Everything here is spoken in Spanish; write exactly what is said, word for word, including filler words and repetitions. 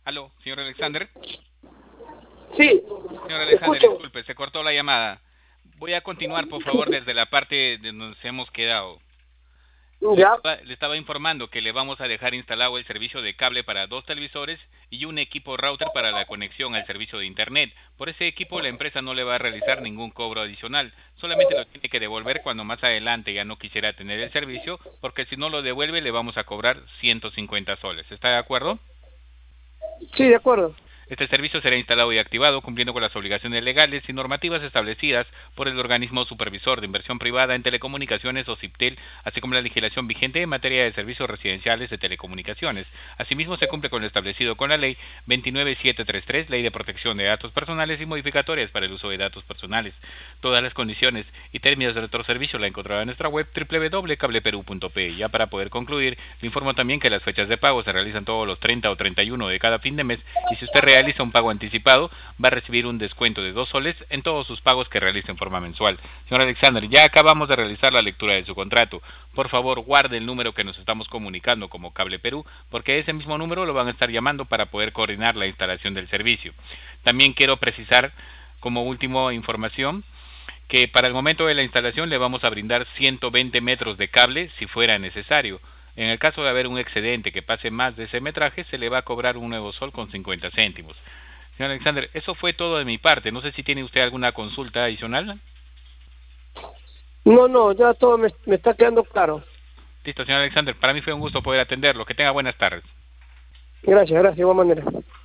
Aló, señor Alexander. Sí, Señor te Alexander, escucho. disculpe, se cortó la llamada. Voy a continuar, por favor, desde la parte de donde nos hemos quedado. Le Ya, estaba, le estaba informando que le vamos a dejar instalado el servicio de cable para dos televisores y un equipo router para la conexión al servicio de Internet. Por ese equipo la empresa no le va a realizar ningún cobro adicional, solamente lo tiene que devolver cuando más adelante ya no quisiera tener el servicio, porque si no lo devuelve le vamos a cobrar ciento cincuenta soles. ¿Está de acuerdo? sí, de acuerdo. Este servicio será instalado y activado cumpliendo con las obligaciones legales y normativas establecidas por el organismo supervisor de inversión privada en telecomunicaciones o CIPTEL, así como la legislación vigente en materia de servicios residenciales de telecomunicaciones. Asimismo, se cumple con lo establecido con la Ley veintinueve mil setecientos treinta y tres, Ley de Protección de Datos Personales y modificatorias para el uso de datos personales. Todas las condiciones y términos de nuestro servicio la encontrará en nuestra web doble u doble u doble u punto cableperú punto pe. Ya para poder concluir, le informo también que las fechas de pago se realizan todos los treinta o treinta y uno de cada fin de mes y si usted realiza un pago anticipado va a recibir un descuento de dos soles en todos sus pagos que realice en forma mensual. Señor Alexander, ya acabamos de realizar la lectura de su contrato. Por favor, guarde el número que nos estamos comunicando como Cable Perú, porque ese mismo número lo van a estar llamando para poder coordinar la instalación del servicio. También quiero precisar, como última información, que para el momento de la instalación le vamos a brindar ciento veinte metros de cable si fuera necesario. En el caso de haber un excedente que pase más de ese metraje, se le va a cobrar un nuevo sol con cincuenta céntimos. Señor Alexander, eso fue todo de mi parte. No sé si tiene usted alguna consulta adicional. No, no, ya todo me, me está quedando claro. Listo, señor Alexander. Para mí fue un gusto poder atenderlo. Que tenga buenas tardes. Gracias, gracias, de igual manera.